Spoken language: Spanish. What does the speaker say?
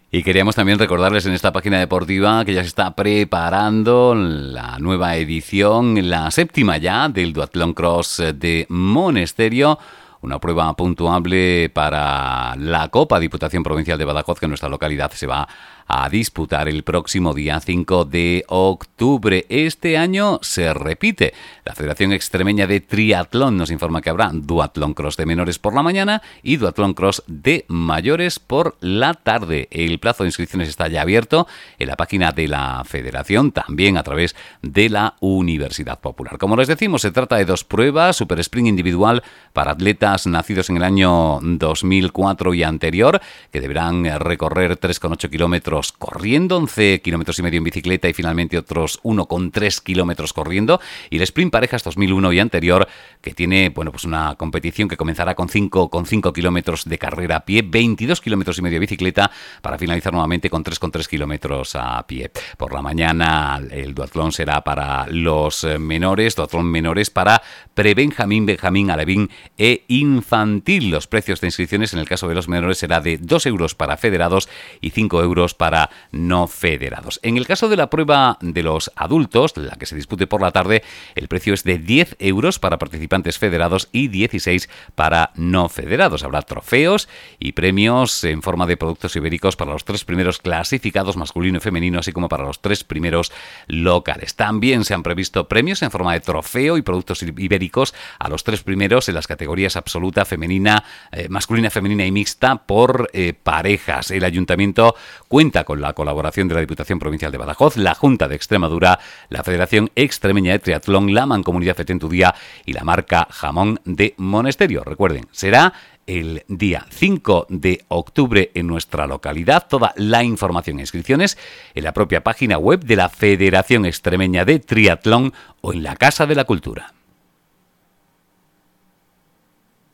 Y queríamos también recordarles en esta página deportiva que ya se está preparando la nueva edición, la séptima ya, del Duatlón Cross de Monesterio. Una prueba puntuable para la Copa Diputación Provincial de Badajoz, que en nuestra localidad se va a disputar el próximo día 5 de octubre. Este año se repite. La Federación Extremeña de Triatlón nos informa que habrá Duatlón Cross de menores por la mañana y Duatlón Cross de mayores por la tarde. El plazo de inscripciones está ya abierto en la página de la Federación, también a través de la Universidad Popular. Como les decimos, se trata de dos pruebas: Super Sprint individual para atletas nacidos en el año 2004 y anterior, que deberán recorrer 3,8 kilómetros corriendo, 11 kilómetros y medio en bicicleta y finalmente otros 1,3 kilómetros corriendo, y el Sprint Parejas 2001 y anterior, que tiene pues una competición que comenzará con 5,5 kilómetros de carrera a pie, 22 kilómetros y medio de bicicleta, para finalizar nuevamente con 3,3 kilómetros a pie. Por la mañana el duatlón será para los menores, duatlón menores para prebenjamín, benjamín, alevín e infantil. Los precios de inscripciones en el caso de los menores será de 2 euros para federados y 5 euros para no federados. En el caso de la prueba de los adultos, la que se dispute por la tarde, el precio es de 10 euros para participantes federados y 16 para no federados. Habrá trofeos y premios en forma de productos ibéricos para los 3 primeros clasificados, masculino y femenino, así como para los 3 primeros locales. También se han previsto premios en forma de trofeo y productos ibéricos a los 3 primeros en las categorías absoluta, femenina, masculina, femenina y mixta por parejas. El ayuntamiento cuenta con la colaboración de la Diputación Provincial de Badajoz, la Junta de Extremadura, la Federación Extremeña de Triatlón, la Mancomunidad Fetentudía y la marca Jamón de Monesterio. Recuerden, será el día 5 de octubre en nuestra localidad. Toda la información e inscripciones en la propia página web de la Federación Extremeña de Triatlón o en la Casa de la Cultura.